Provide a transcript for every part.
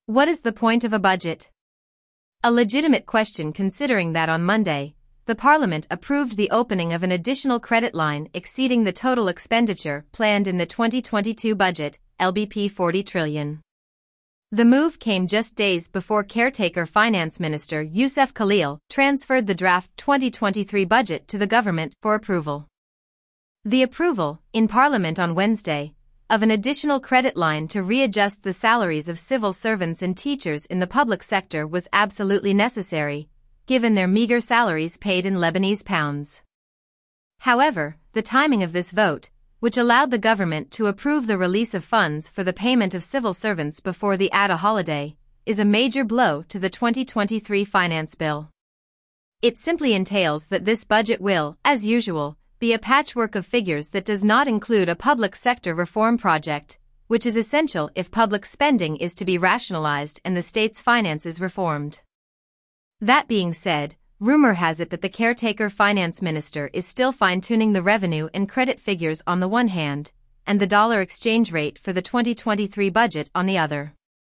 What is the point of a budget? A legitimate question considering that on Monday, the Parliament approved the opening of an additional credit line exceeding the total expenditure planned in the 2022 budget, LBP 40 trillion. The move came just days before caretaker Finance Minister Youssef Khalil transferred the draft 2023 budget to the government for approval. The approval, in Parliament on Wednesday, of an additional credit line to readjust the salaries of civil servants and teachers in the public sector was absolutely necessary, given their meager salaries paid in Lebanese pounds. However, the timing of this vote, which allowed the government to approve the release of funds for the payment of civil servants before the Adha holiday, is a major blow to the 2023 finance bill. It simply entails that this budget will, as usual, be a patchwork of figures that does not include a public sector reform project, which is essential if public spending is to be rationalized and the state's finances reformed. That being said, rumor has it that the caretaker finance minister is still fine-tuning the revenue and credit figures on the one hand, and the dollar exchange rate for the 2023 budget on the other.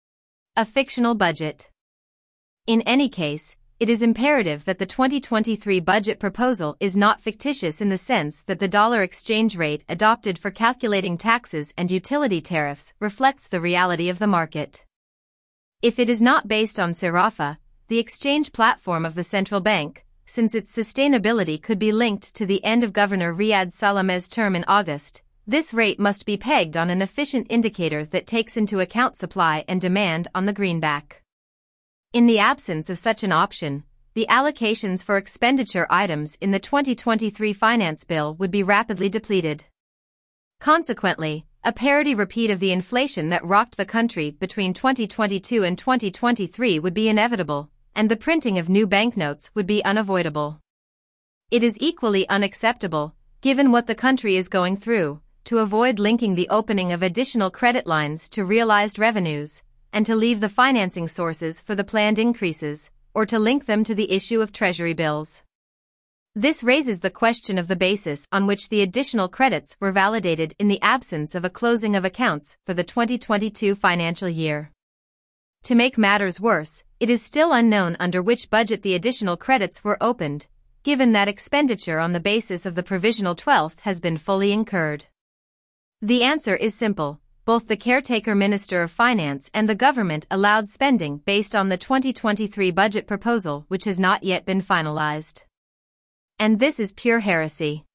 A fictional budget. In any case, it is imperative that the 2023 budget proposal is not fictitious in the sense that the dollar exchange rate adopted for calculating taxes and utility tariffs reflects the reality of the market. If it is not based on Sarafa, the exchange platform of the central bank, since its sustainability could be linked to the end of Governor Riyad Salameh's term in August, this rate must be pegged on an efficient indicator that takes into account supply and demand on the greenback. In the absence of such an option, the allocations for expenditure items in the 2023 finance bill would be rapidly depleted. Consequently, a parity repeat of the inflation that rocked the country between 2022 and 2023 would be inevitable, and the printing of new banknotes would be unavoidable. It is equally unacceptable, given what the country is going through, to avoid linking the opening of additional credit lines to realized revenues, and to leave the financing sources for the planned increases, or to link them to the issue of treasury bills. This raises the question of the basis on which the additional credits were validated in the absence of a closing of accounts for the 2022 financial year. To make matters worse, it is still unknown under which budget the additional credits were opened, given that expenditure on the basis of the provisional 12th has been fully incurred. The answer is simple. Both the caretaker Minister of Finance and the government allowed spending based on the 2023 budget proposal which has not yet been finalized. And this is pure heresy.